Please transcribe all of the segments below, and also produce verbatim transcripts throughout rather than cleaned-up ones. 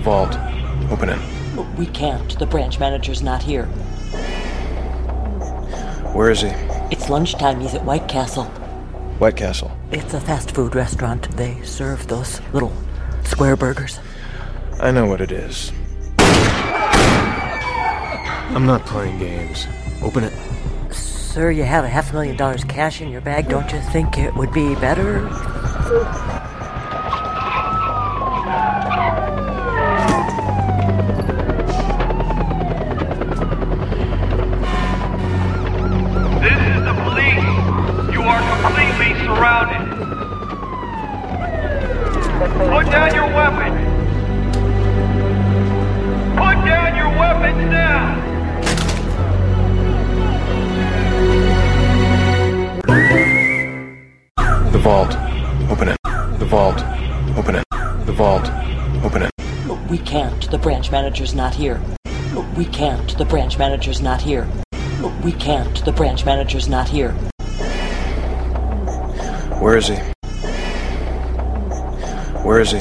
vault. Open it. We can't. The branch manager's not here. Where is he? It's lunchtime. He's at White Castle. White Castle. It's a fast food restaurant. They serve those little square burgers. I know what it is. I'm not playing games. Open it. Sir, you have a half a million dollars cash in your bag. Don't you think it would be better? This is the police. You are completely surrounded. Put down your weapons. Put down your weapons now. The vault. Open it. The vault. Open it. The vault. Open it. We can't. The branch manager's not here. We can't. The branch manager's not here. We can't. The branch manager's not here. Where is he? Where is he?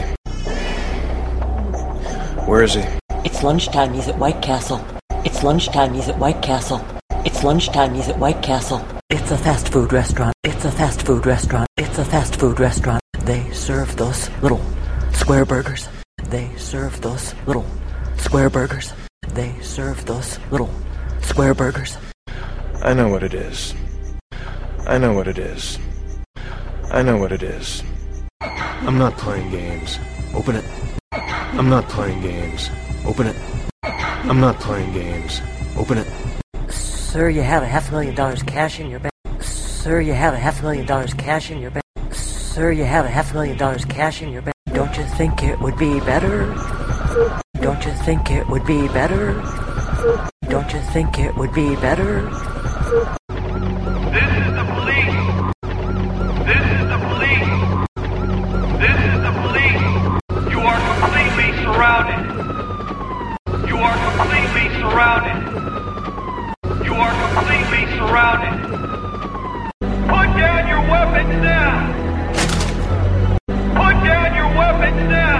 Where is he? It's lunchtime. He's at White Castle. It's lunchtime. He's at White Castle. It's lunchtime. He's at White Castle. It's a fast food restaurant. It's a fast food restaurant. It's a fast food restaurant. They serve those little square burgers. They serve those little square burgers. They serve those little square burgers. I know what it is. I know what it is. I know what it is. I'm not playing games. Open it. I'm not playing games. Open it. I'm not playing games. Open it. Sir, you have a half a million dollars cash in your bag. Sir, you have a half a million dollars cash in your bag. Sir, you have a half a million dollars cash in your bag. Don't you think it would be better? Don't you think it would be better? Don't you think it would be better? This is the police. This is the police. This is the police. You are completely surrounded. You are completely surrounded. You are completely surrounded. Put down your weapons now. Put down your weapons now.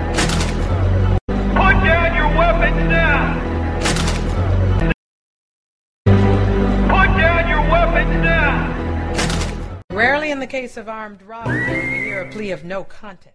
Put down your weapons now. Put down your weapons now. Rarely in the case of armed robbery do we hear a plea of no contest.